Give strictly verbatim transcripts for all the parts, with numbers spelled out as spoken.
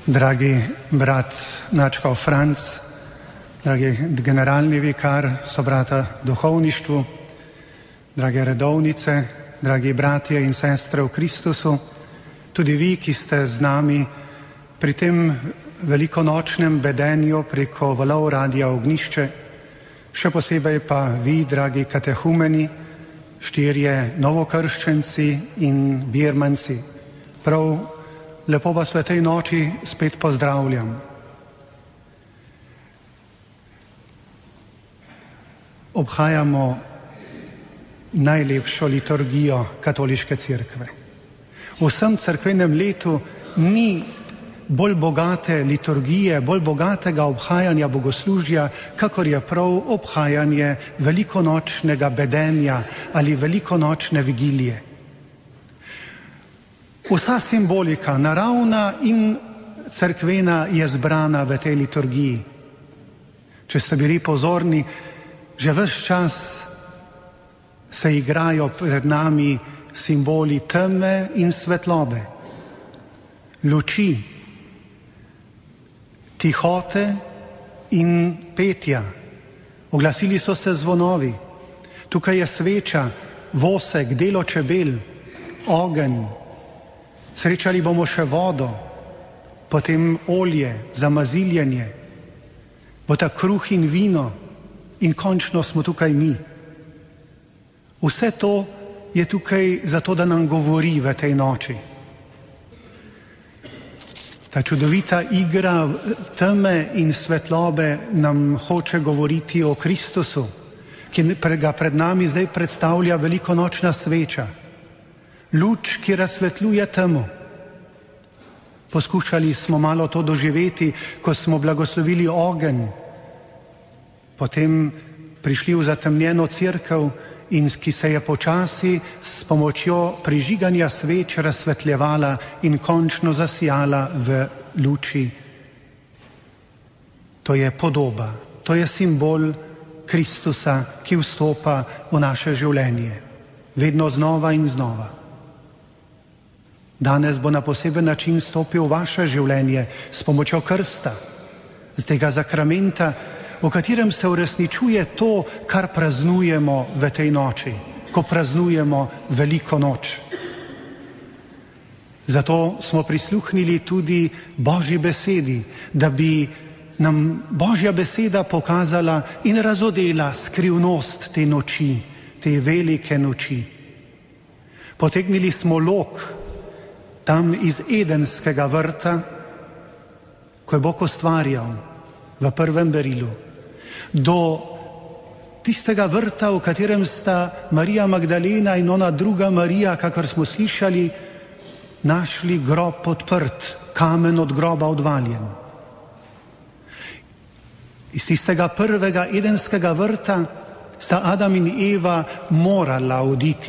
Dragi brat Načkov Franc, dragi generalni vikar, sobrata v duhovništvu, drage redovnice, dragi bratje in sestre v Kristusu, tudi vi, ki ste z nami pri tem velikonočnem bedenju preko valov Radia Ognjišče, še posebej pa vi, dragi katehumeni, štirje novokrščenci in birmanci. Prav lepo vas v tej noči spet pozdravljam. Obhajamo najlepšo liturgijo katoliške cerkve. V vsem cerkvenem letu ni bolj bogate liturgije, bolj bogatega obhajanja bogoslužja, kakor je prav obhajanje velikonočnega bedenja ali velikonočne vigilije. Vsa simbolika, naravna in cerkvena, je zbrana v tej liturgiji. Če ste bili pozorni, že ves čas se igrajo pred nami simboli teme in svetlobe, luči, tihote in petja. Oglasili so se zvonovi. Tukaj je sveča, vosek, delo čebel, ogenj. Srečali bomo še vodo, potem olje za maziljenje, bo ta kruh in vino in končno smo tukaj mi. Vse to je tukaj zato, da nam govori v tej noči. Ta čudovita igra teme in svetlobe nam hoče govoriti o Kristusu, ki ga pred nami zdaj predstavlja velikonočna sveča. Luč, ki razsvetljuje temo. Poskušali smo malo to doživeti, ko smo blagoslovili ogenj, potem prišli v zatemnjeno cerkev, in ki se je počasi s pomočjo prižiganja sveč razsvetljevala in končno zasijala v luči. To je podoba, to je simbol Kristusa, ki vstopa v naše življenje, vedno znova in znova. Danes bo na poseben način stopil v vaše življenje s pomočjo krsta, z tega zakramenta, v katerem se uresničuje to, kar praznujemo v tej noči, ko praznujemo veliko noč. Zato smo prisluhnili tudi Božji besedi, da bi nam Božja beseda pokazala in razodela skrivnost te noči, te velike noči. Potegnili smo lok tam iz Edenskega vrta, ko je Bog ustvarjal v prvem berilu, do tistega vrta, v katerem sta Marija Magdalena in ona druga Marija, kakor smo slišali, našli grob odprt, kamen od groba odvaljen. Iz tistega prvega Edenskega vrta sta Adam in Eva morala oditi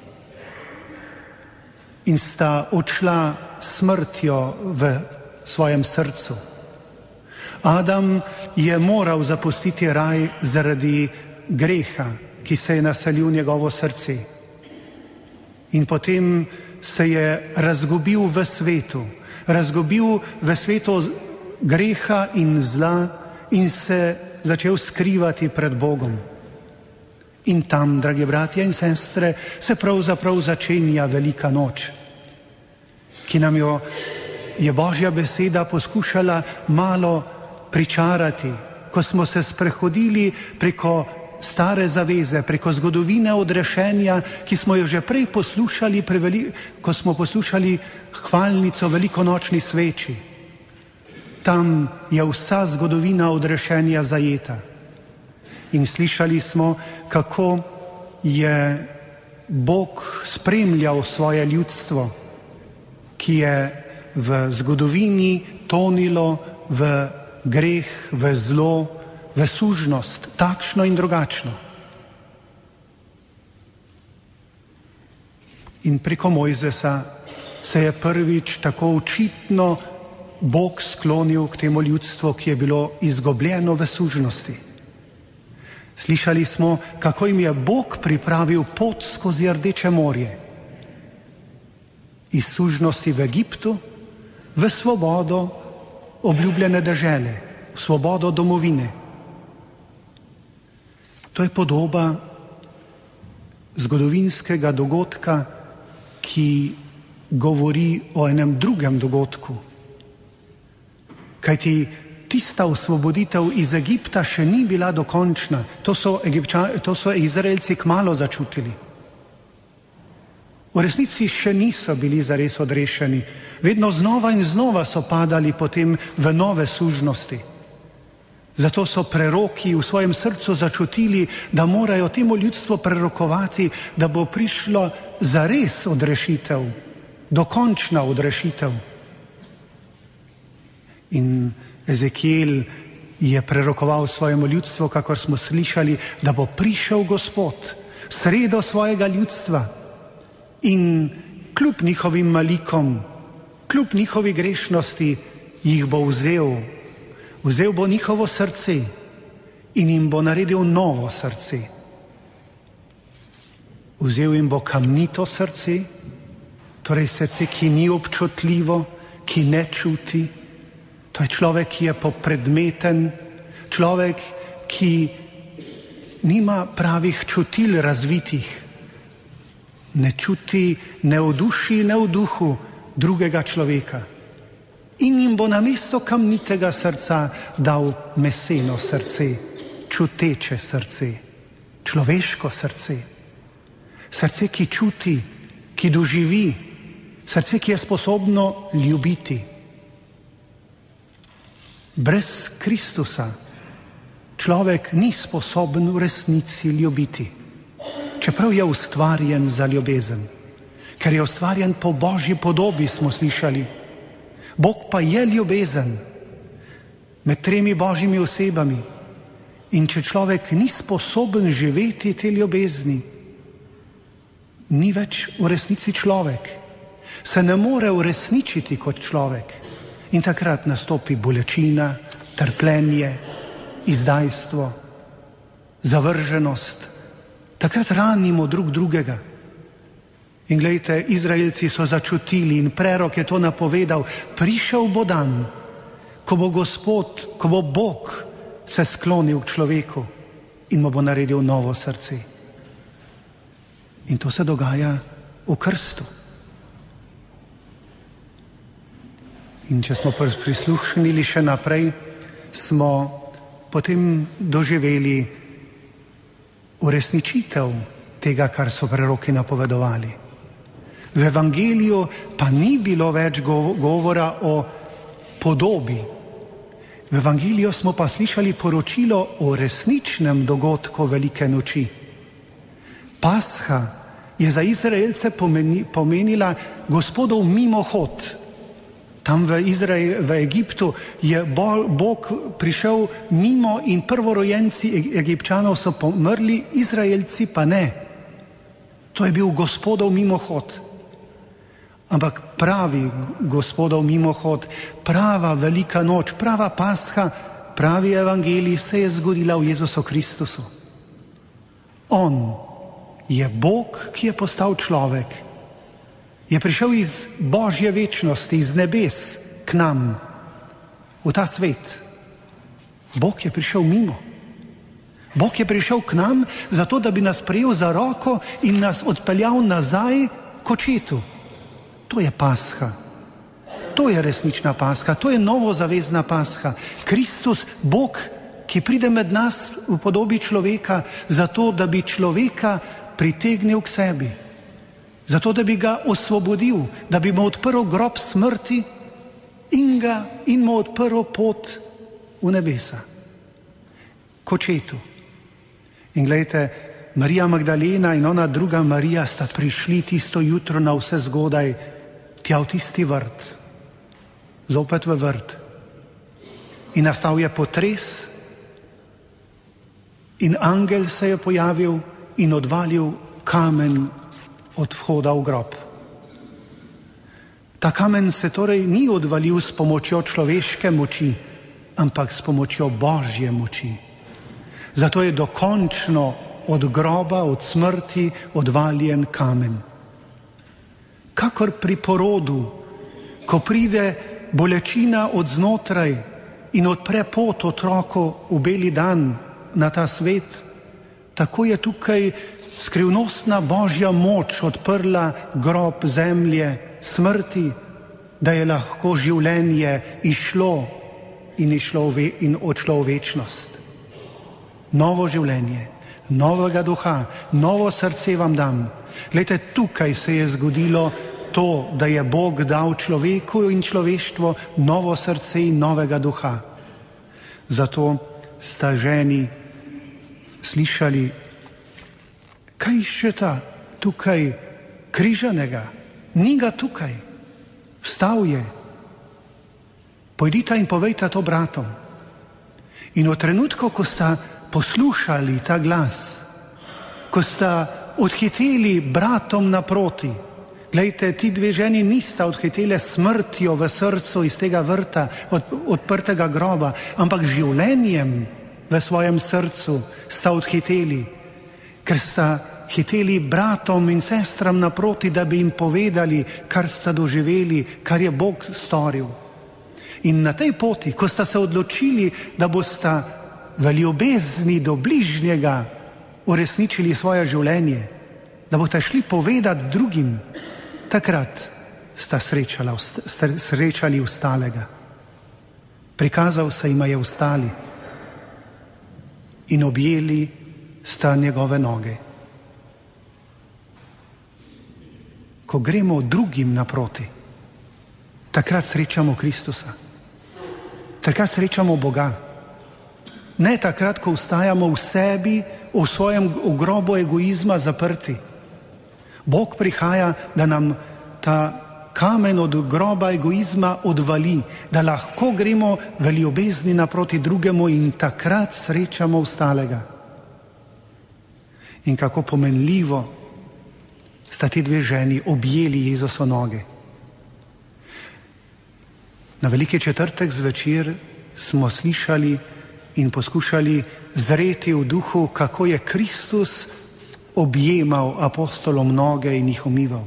in sta odšla smrtjo v svojem srcu. Adam je moral zapustiti raj zaradi greha, ki se je naselil v njegovo srce. In potem se je razgubil v svetu, razgubil v svetu greha in zla in se začel skrivati pred Bogom. In tam, dragi bratje in sestre, se pravzaprav začenja velika noč, ki nam jo je Božja beseda poskušala malo pričarati, ko smo se sprehodili preko stare zaveze, preko zgodovine odrešenja, ki smo jo že prej poslušali, ko smo poslušali hvalnico velikonočni sveči. Tam je vsa zgodovina odrešenja zajeta. In slišali smo, kako je Bog spremljal svoje ljudstvo, ki je v zgodovini tonilo v greh, v zlo, v sužnost, takšno in drugačno. In preko Mojzesa se je prvič tako očitno Bog sklonil k temu ljudstvu, ki je bilo izgubljeno v sužnosti. Slišali smo, kako jim je Bog pripravil pot skozi Rdeče morje. Iz sužnosti v Egiptu, v svobodo obljubljene dežele, v svobodo domovine. To je podoba zgodovinskega dogodka, ki govori o enem drugem dogodku. Kajti tista osvoboditev iz Egipta še ni bila dokončna. To so, Egipča, to so Izraelci kmalu začutili. V resnici še niso bili zares odrešeni. Vedno znova in znova so padali potem v nove sužnosti. Zato so preroki v svojem srcu začutili, da morajo temu ljudstvu prerokovati, da bo prišlo zares odrešitev, dokončna odrešitev. In Ezekiel je prerokoval svojemu ljudstvu, kakor smo slišali, da bo prišel Gospod v sredo svojega ljudstva in kljub njihovim malikom, kljub njihovi grešnosti jih bo vzel. Vzel bo njihovo srce in jim bo naredil novo srce. Vzel jim bo kamnito srce, torej srce, ki ni občutljivo, ki ne čuti. To je človek, ki je popredmeten, človek, ki nima pravih čutil razvitih. Ne čuti ne v duši, ne v duhu drugega človeka. In jim bo namesto kamnitega srca dal meseno srce, čuteče srce, človeško srce. Srce, ki čuti, ki doživi, srce, ki je sposobno ljubiti. Brez Kristusa človek ni sposoben v resnici ljubiti, čeprav je ustvarjen za ljubezen, ker je ustvarjen po Božji podobi, smo slišali. Bog pa je ljubezen med tremi Božjimi osebami in če človek ni sposoben živeti te ljubezni, ni več v resnici človek, se ne more uresničiti kot človek in takrat nastopi bolečina, trpljenje, izdajstvo, zavrženost. Takrat ranimo drug drugega. In glejte, Izraelci so začutili in prerok je to napovedal, prišel bo dan, ko bo Gospod, ko bo Bog se sklonil k človeku in mu bo naredil novo srce. In to se dogaja v krstu. In če smo prisluhnili še naprej, smo potem doživeli uresničitev tega, kar so preroki napovedovali. V evangeliju pa ni bilo več govora o podobi. V evangeliju smo pa slišali poročilo o resničnem dogodku velike noči. Pasha je za Izraelce pomeni, pomenila Gospodov mimohod. Tam v, Izrael, v Egiptu je Bog prišel mimo in prvorojenci Egipčanov so pomrli, Izraelci pa ne. To je bil Gospodov mimohod. Ampak pravi Gospodov mimohod, prava velika noč, prava Pasha, pravi evangelij se je zgodila v Jezusu Kristusu. On je Bog, ki je postal človek. Je prišel iz Božje večnosti, iz nebes k nam, v ta svet. Bog je prišel mimo. Bog je prišel k nam zato, da bi nas prijel za roko in nas odpeljal nazaj k očetu. To je Pasha. To je resnična Pasha, to je novozavezna Pasha. Kristus, Bog, ki pride med nas v podobi človeka, zato, da bi človeka pritegnil k sebi. Zato, da bi ga osvobodil, da bi mu odprl grob smrti in, ga, in mu odprl pot v nebesa, k očetu. In glejte, Marija Magdalena in ona druga Marija sta prišli tisto jutro na vse zgodaj tja v tisti vrt, zopet v vrt. In nastal je potres in angel se je pojavil in odvalil kamen od vhoda v grob. Ta kamen se torej ni odvalil s pomočjo človeške moči, ampak s pomočjo Božje moči. Zato je dokončno od groba, od smrti odvaljen kamen. Kakor pri porodu, ko pride bolečina od znotraj in odpre pot otroku v beli dan na ta svet, tako je tukaj skrivnostna Božja moč odprla grob zemlje, smrti, da je lahko življenje išlo in, išlo v, in odšlo v večnost. Novo življenje, novega duha, novo srce vam dam. Glejte, tukaj se je zgodilo to, da je Bog dal človeku in človeštvo novo srce in novega duha. Zato sta ženi slišali, kaj iščeta tukaj križanega? Ni ga tukaj, vstal je. Pojdita in povejta to bratom. In v trenutku, ko sta poslušali ta glas, ko sta odhiteli bratom naproti, glejte, ti dve ženi nista odhitele smrtjo v srcu iz tega vrta, od, odprtega groba, ampak življenjem v svojem srcu sta odhiteli, ker sta hiteli bratom in sestram naproti, da bi jim povedali, kar sta doživeli, kar je Bog storil. In na tej poti, ko sta se odločili, da bosta v ljubezni do bližnjega uresničili svoje življenje, da boste šli povedati drugim, takrat sta srečala, sta srečali ustalega. Prikazal se jima je ustali in objeli sta njegove noge. Ko gremo drugim naproti, takrat srečamo Kristusa, takrat srečamo Boga. Ne takrat, ko ustajamo v sebi, v svojem v grobu egoizma zaprti. Bog prihaja, da nam ta kamen od groba egoizma odvali, da lahko gremo v ljubezni naproti drugemu in takrat srečamo ustalega. In kako pomenljivo sta ti dve ženi objeli Jezuso noge. Na veliki četrtek zvečer smo slišali in poskušali zreti v duhu, kako je Kristus objemal apostolom noge in jih umival.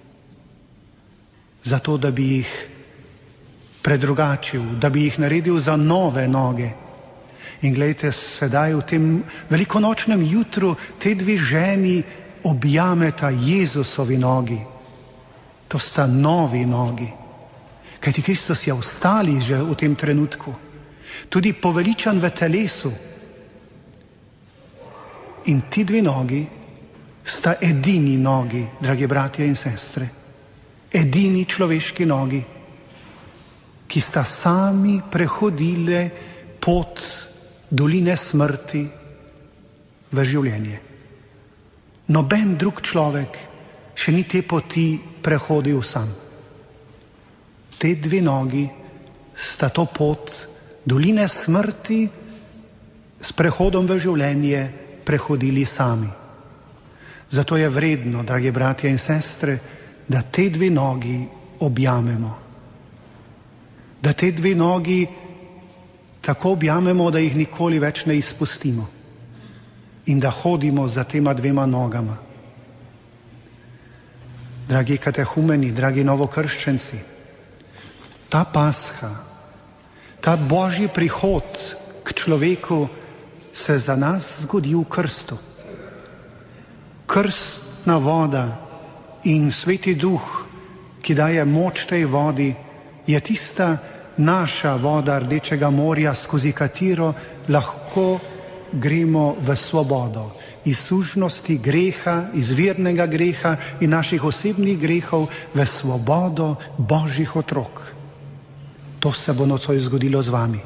Zato, da bi jih predrugačil, da bi jih naredil za nove noge. In glejte, sedaj v tem velikonočnem jutru te dve ženi objameta Jezusovi nogi. To sta novi nogi. Kajti Kristus je vstali že v tem trenutku. Tudi poveličan v telesu. In ti dve nogi sta edini nogi, dragi bratje in sestre. Edini človeški nogi, ki sta sami prehodile pot doline smrti v življenje. Noben drug človek še ni te poti prehodil sam. Te dve nogi sta to pot doline smrti s prehodom v življenje prehodili sami. Zato je vredno, dragi bratje in sestre, da te dve nogi objamemo. Da te dve nogi tako objamemo, da jih nikoli več ne izpustimo. In da hodimo za tema dvema nogama. Dragi katehumeni, dragi novokrščenci, ta pasha, ta Božji prihod k človeku se za nas zgodi v krstu. Krstna voda in Sveti Duh, ki daje moč tej vodi, je tista naša voda Rdečega morja, skozi katero lahko gremo v svobodo iz sužnosti greha, iz vernega greha in naših osebnih grehov v svobodo Božjih otrok. To se bo nocoj zgodilo z vami.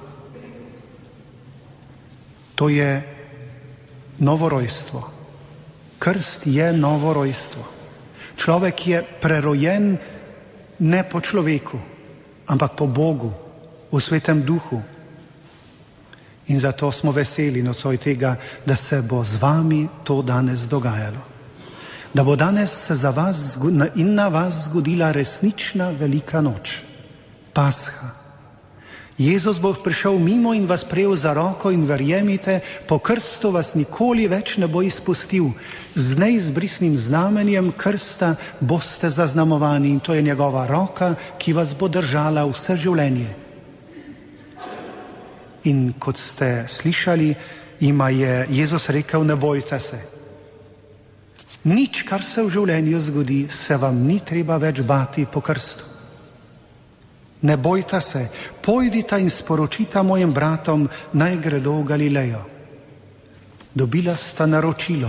To je novorojstvo. Krst je novorojstvo. Človek je prerojen ne po človeku, ampak po Bogu, v Svetem Duhu. In zato smo veseli nocoj tega, da se bo z vami to danes dogajalo. Da bo danes se za vas in na vas zgodila resnična velika noč, Pasha. Jezus bo prišel mimo in vas prejel za roko in verjemite, po krstu vas nikoli več ne bo izpustil. Z neizbrisnim znamenjem krsta boste zaznamovani in to je njegova roka, ki vas bo držala vse življenje. In kot ste slišali, jima je Jezus rekel, ne bojte se. Nič, kar se v življenju zgodi, se vam ni treba več bati po krstu. Ne bojta se, pojdita in sporočita mojim bratom, naj gredo v Galilejo. Dobila sta naročilo.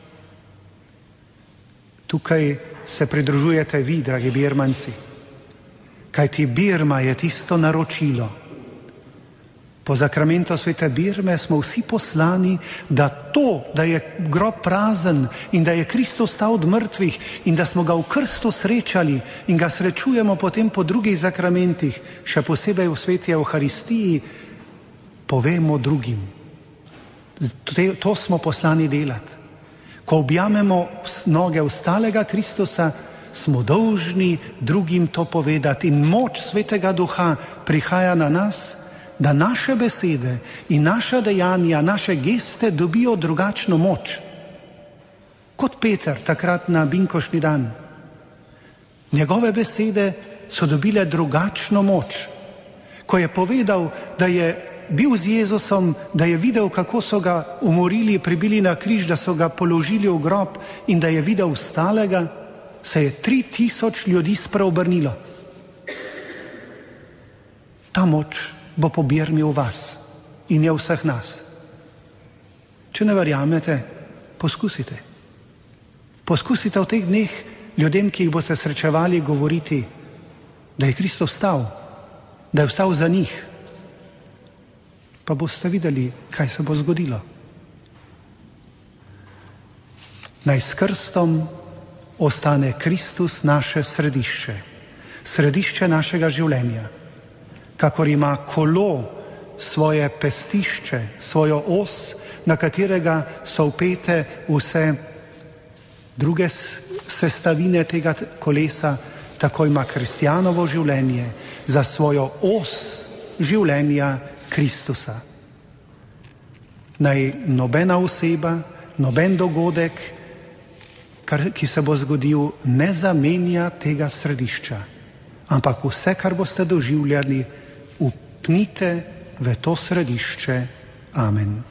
Tukaj se pridružujete vi, dragi birmanci, kajti Birma je tisto naročilo. Po zakramentu svete Birme smo vsi poslani, da to, da je grob prazen in da je Kristus vstal od mrtvih in da smo ga v krstu srečali in ga srečujemo potem po drugih zakramentih, še posebej v sveti Evharistiji, povemo drugim. To smo poslani delati. Ko objamemo noge vstalega Kristusa, smo dolžni drugim to povedati in moč svetega duha prihaja na nas, da naše besede in naša dejanja, naše geste dobijo drugačno moč. Kot Peter takrat na binkošni dan. Njegove besede so dobile drugačno moč. Ko je povedal, da je bil z Jezusom, da je videl, kako so ga umorili, pribili na križ, da so ga položili v grob in da je videl vstalega, se je tri tisoč ljudi spreobrnilo. Ta moč bo po Birmi v vas in je vseh nas. Če ne verjamete, poskusite. Poskusite v teh dneh ljudem, ki jih boste srečevali, govoriti, da je Kristus vstal, da je vstal za njih. Pa boste videli, kaj se bo zgodilo. Naj s krstom ostane Kristus naše središče, središče našega življenja. Kakor ima kolo svoje pestišče, svojo os, na katerega so vpete vse druge sestavine tega kolesa, tako ima kristjanovo življenje za svojo os življenja Kristusa. Naj nobena oseba, noben dogodek, kar, ki se bo zgodil, ne zamenja tega središča, ampak vse, kar boste doživljali, upnite v to središče. Amen.